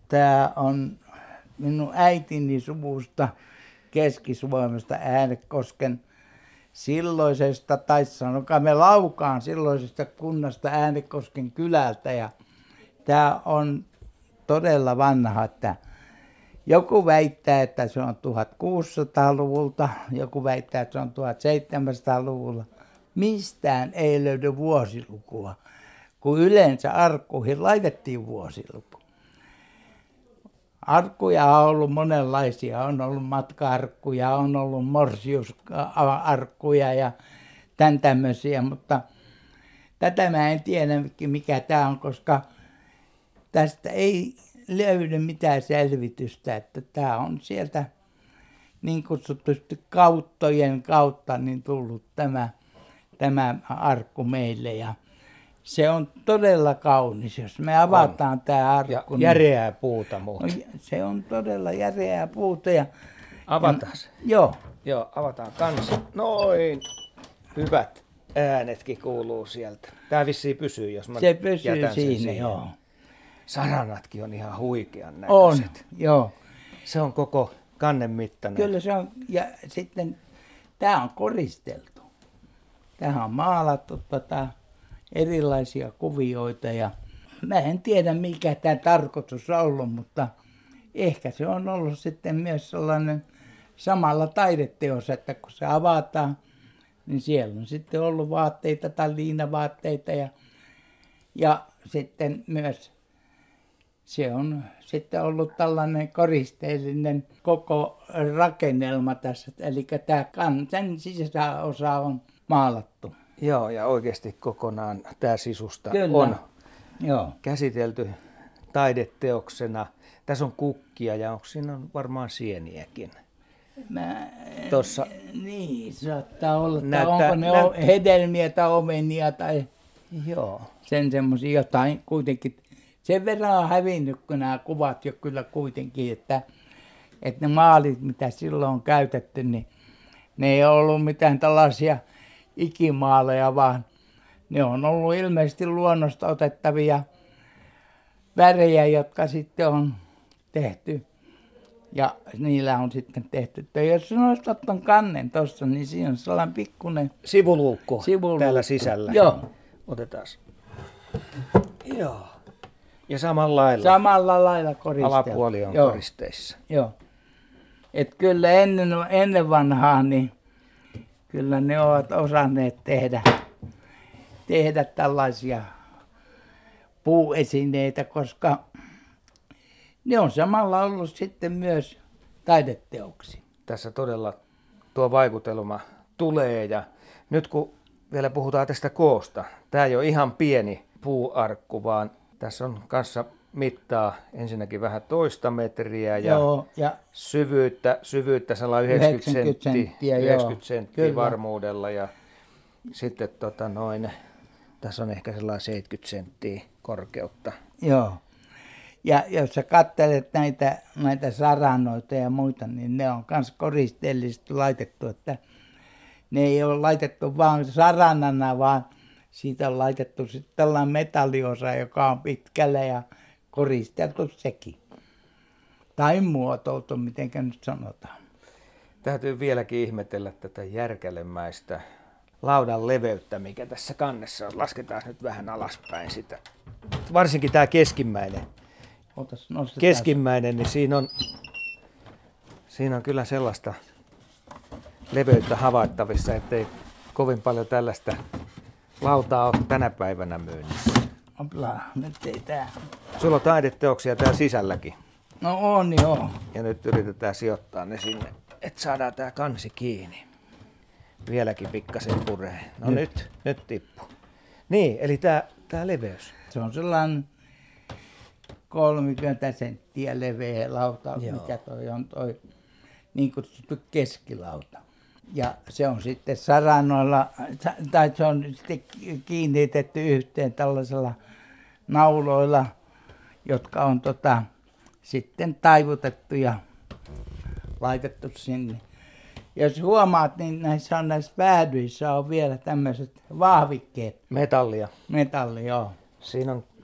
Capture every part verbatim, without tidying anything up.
Tämä on minun äitini suvusta Keski-Suomesta Äänekosken silloisesta, tai sanokaa me Laukaan silloisesta kunnasta Äänekosken kylältä. Ja tämä on todella vanha, että joku väittää, että se on tuhatkuusisataaluvulta, joku väittää, että se on tuhatseitsemänsataaluvulla. Mistään ei löydy vuosilukua, kun yleensä arkkuihin laitettiin vuosiluku. Arkkuja on ollut monenlaisia, on ollut matka-arkkuja, on ollut morsiusarkkuja ja tämän tämmöisiä, mutta tätä mä en tiedä mikä tämä on, koska tästä ei löydy mitään selvitystä, että tämä on sieltä niin kutsutusti kauttojen kautta niin tullut tämä, tämä arkku meille ja se on todella kaunis, jos me avataan on. Tämä arkku. Ja järeää puuta muuta. Se on todella järeää puuta. Ja, avataan se. Joo. Joo, avataan kanssa. Noin. Hyvät äänetkin kuuluu sieltä. Tämä vissiin pysyy, jos mä se pysyy jätän siinä, sen siihen. Joo. Saranatkin on ihan huikean näköiset. On, joo. Se on koko kannen mittainen. Kyllä se on. Ja sitten tämä on koristeltu. Tähän on maalattu tota, erilaisia kuvioita ja mä en tiedä mikä tämä tarkoitus on ollut, mutta ehkä se on ollut sitten myös sellainen samalla taideteos, että kun se avataan, niin siellä on sitten ollut vaatteita tai liinavaatteita ja, ja sitten myös se on sitten ollut tällainen koristeellinen koko rakennelma tässä, eli tämä sen sisäosa on maalattu. Joo, ja oikeasti kokonaan tämä sisusta Kyllä. on Joo. käsitelty taideteoksena. Tässä on kukkia ja onko siinä on varmaan sieniäkin. Mä, Tossa niin, saattaa olla, näyttää, onko ne näyttää. hedelmiä tai omenia tai Joo. sen semmoisia jotain kuitenkin. Sen verran on hävinnyt, kun nämä kuvat jo kyllä kuitenkin, että, että ne maalit, mitä silloin on käytetty, niin ne ei ollut mitään tällaisia ikimaaleja, vaan ne on ollut ilmeisesti luonnosta otettavia värejä, jotka sitten on tehty. Ja niillä on sitten tehty. Jos nostat tuon kannen tuossa, niin siinä on sellainen pikkuinen Sivuluukku, sivuluukku täällä sisällä. Joo. Otetaan. Joo. Ja samalla lailla. Samalla lailla koristeltu. Alapuoli on Joo. koristeissa. Joo. Et kyllä ennen, ennen vanhaa, niin kyllä ne ovat osanneet tehdä, tehdä tällaisia puuesineitä, koska ne on samalla ollut sitten myös taideteoksia. Tässä todella tuo vaikutelma tulee ja nyt kun vielä puhutaan tästä koosta, tämä ei ole ihan pieni puuarkku, vaan tässä on kanssa mittaa ensinnäkin vähän toista metriä ja, Joo, ja syvyyttä, syvyyttä sellainen yhdeksänkymmentä senttiä, senttiä, yhdeksänkymmentä senttiä Kyllä. varmuudella ja sitten tota noin, tässä on ehkä sellainen seitsemänkymmentä senttiä korkeutta. Joo. Ja jos sä katselet näitä, näitä saranoita ja muita, niin ne on myös koristeellisesti laitettu, että ne ei ole laitettu vaan saranana, vaan siitä on laitettu sitten tällainen metalliosa, joka on pitkällä ja koristeltu sekin. Tai muotoiltu, miten nyt sanotaan. Täytyy vieläkin ihmetellä tätä järkälemäistä laudan leveyttä, mikä tässä kannessa on. Lasketaan nyt vähän alaspäin sitä. Varsinkin tämä keskimmäinen. Otas, Keskimmäinen, niin siinä on, siinä on kyllä sellaista leveyttä havaittavissa, ettei kovin paljon tällaista lautaa ole tänä päivänä myynnissä. Opla, nyt ei tää. Sulla on taideteoksia täällä sisälläkin. No on joo. Ja nyt yritetään sijoittaa ne sinne, että saadaan tää kansi kiinni. Vieläkin pikkasen puree. No nyt, nyt, nyt tippu. Niin, eli tää, tää leveys. Se on sellainen kolmekymmentä senttiä leveä lauta, Joo. mikä toi on toi niin kutsuttu keskilauta. Ja se on sitten saranoilla, tai se on sitten kiinnitetty yhteen tällaisella nauloilla, jotka on tota, sitten taivutettu ja laitettu sinne. Jos huomaat, niin näissä on näissä päädyissä on vielä tämmöiset vahvikkeet. Metallia. Metalli, joo. Siinä on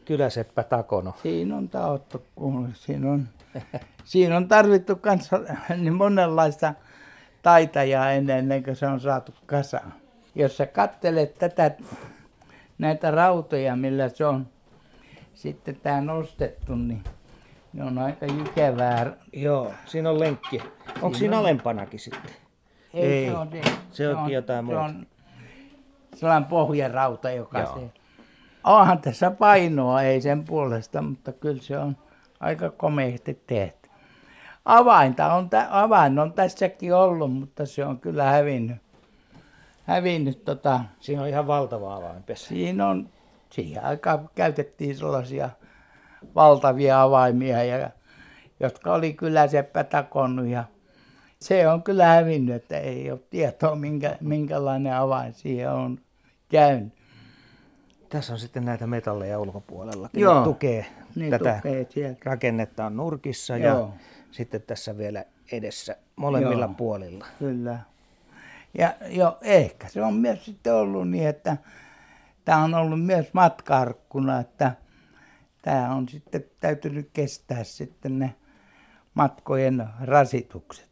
kyläseppä takonut. Siinä on taottu, kun siinä on, siinä on tarvittu kanssa niin monenlaista taitajaa ennen, ennen kuin se on saatu kasaan. Jos sä katselet tätä, näitä rautoja, millä se on sitten tää nostettu, niin ne on aika jykevää. Joo, siinä on lenkki. Onko siinä, siinä on... alempanakin sitten? Ei, Ei. se on, se, se onkin on, jotain muuta. Se on sellainen pohjarauta, joka Joo. se... Onhan tässä painoa, ei sen puolesta, mutta kyllä se on aika komeasti tehty. Avainta on, avain on tässäkin ollut, mutta se on kyllä hävinnyt. hävinnyt tota... Siinä on ihan valtava avainpesä. Siinä on, siihen aikaan käytettiin sellaisia valtavia avaimia, ja, jotka oli kyllä seppä takonnut. Ja se on kyllä hävinnyt, että ei ole tietoa, minkä, minkälainen avain siihen on käynyt. Tässä on sitten näitä metalleja ulkopuolella. Joo, ne tukee niin tätä tukee rakennetta on nurkissa. Joo. Ja sitten tässä vielä edessä molemmilla Joo. puolilla. Kyllä. Ja jo, ehkä se on myös sitten ollut niin, että tämä on ollut myös matka-arkkuna, että tämä on sitten täytynyt kestää sitten ne matkojen rasitukset.